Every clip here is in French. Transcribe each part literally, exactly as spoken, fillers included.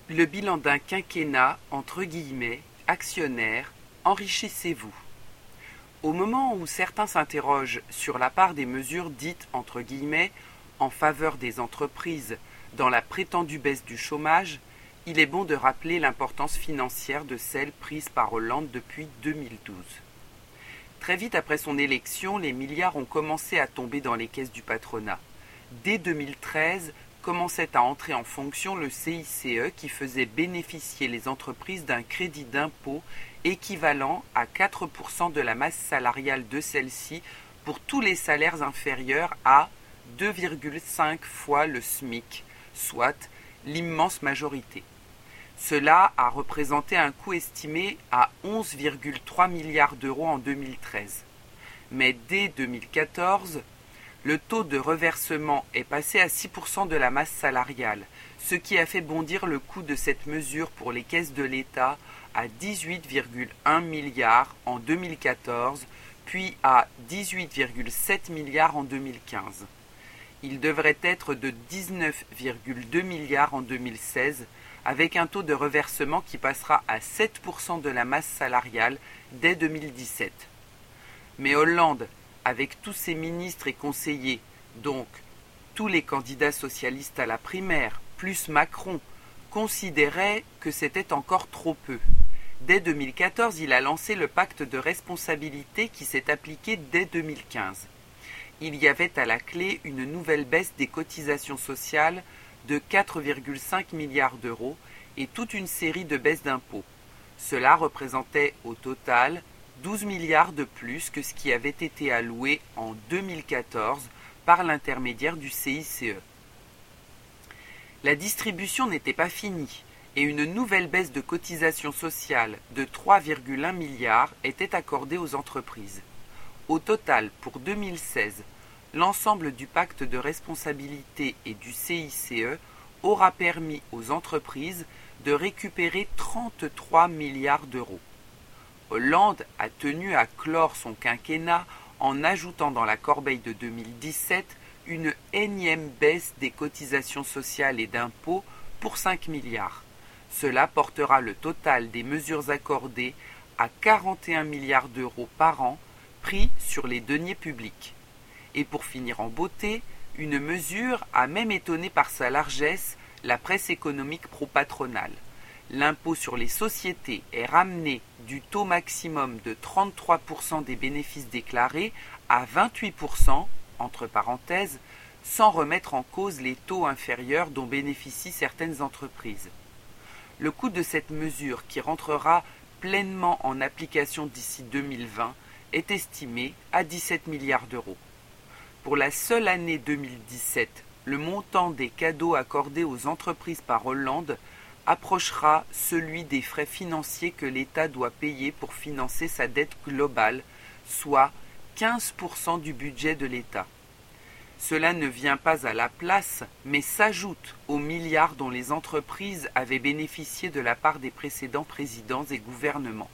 Le bilan d'un quinquennat, entre guillemets, actionnaire, enrichissez-vous. Au moment où certains s'interrogent sur la part des mesures dites entre guillemets en faveur des entreprises dans la prétendue baisse du chômage, il est bon de rappeler l'importance financière de celles prises par Hollande depuis deux mille douze. Très vite après son élection, les milliards ont commencé à tomber dans les caisses du patronat. Dès deux mille treize, commençait à entrer en fonction le C I C E qui faisait bénéficier les entreprises d'un crédit d'impôt équivalent à quatre pour cent de la masse salariale de celle-ci pour tous les salaires inférieurs à deux virgule cinq fois le SMIC, soit l'immense majorité. Cela a représenté un coût estimé à onze virgule trois milliards d'euros en deux mille treize. Mais dès deux mille quatorze, le taux de reversement est passé à six pour cent de la masse salariale, ce qui a fait bondir le coût de cette mesure pour les caisses de l'État à dix-huit virgule un milliards en deux mille quatorze, puis à dix-huit virgule sept milliards en deux mille quinze. Il devrait être de dix-neuf virgule deux milliards en deux mille seize, avec un taux de reversement qui passera à sept pour cent de la masse salariale dès deux mille dix-sept. Mais Hollande, avec tous ses ministres et conseillers, donc tous les candidats socialistes à la primaire, plus Macron, considérait que c'était encore trop peu. Dès deux mille quatorze, il a lancé le pacte de responsabilité qui s'est appliqué dès deux mille quinze. Il y avait à la clé une nouvelle baisse des cotisations sociales de quatre virgule cinq milliards d'euros et toute une série de baisses d'impôts. Cela représentait au total douze milliards de plus que ce qui avait été alloué en deux mille quatorze par l'intermédiaire du C I C E. La distribution n'était pas finie et une nouvelle baisse de cotisations sociales de trois virgule un milliards était accordée aux entreprises. Au total, pour deux mille seize, l'ensemble du pacte de responsabilité et du C I C E aura permis aux entreprises de récupérer trente-trois milliards d'euros. Hollande a tenu à clore son quinquennat en ajoutant dans la corbeille de deux mille dix-sept une énième baisse des cotisations sociales et d'impôts pour cinq milliards. Cela portera le total des mesures accordées à quarante et un milliards d'euros par an pris sur les deniers publics. Et pour finir en beauté, une mesure a même étonné par sa largesse la presse économique pro-patronale. L'impôt sur les sociétés est ramené du taux maximum de trente-trois pour cent des bénéfices déclarés à vingt-huit pour cent, entre parenthèses, sans remettre en cause les taux inférieurs dont bénéficient certaines entreprises. Le coût de cette mesure, qui rentrera pleinement en application d'ici deux mille vingt, est estimé à dix-sept milliards d'euros. Pour la seule année deux mille dix-sept, le montant des cadeaux accordés aux entreprises par Hollande approchera celui des frais financiers que l'État doit payer pour financer sa dette globale, soit quinze pour cent du budget de l'État. Cela ne vient pas à la place, mais s'ajoute aux milliards dont les entreprises avaient bénéficié de la part des précédents présidents et gouvernements.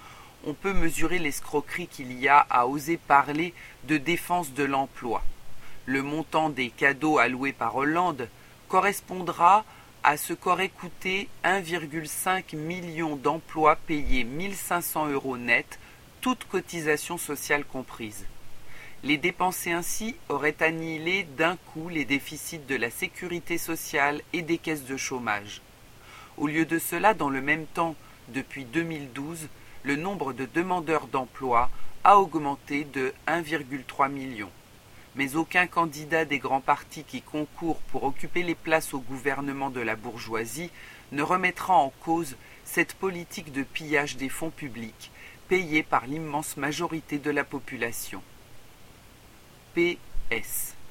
On peut mesurer l'escroquerie qu'il y a à oser parler de défense de l'emploi. Le montant des cadeaux alloués par Hollande correspondra à ce qu'aurait coûté un virgule cinq million d'emplois payés mille cinq cents euros net, toutes cotisations sociales comprises. Les dépenser ainsi auraient annihilé d'un coup les déficits de la sécurité sociale et des caisses de chômage. Au lieu de cela, dans le même temps, depuis deux mille douze, le nombre de demandeurs d'emploi a augmenté de un virgule trois million. Mais aucun candidat des grands partis qui concourent pour occuper les places au gouvernement de la bourgeoisie ne remettra en cause cette politique de pillage des fonds publics payés par l'immense majorité de la population. P S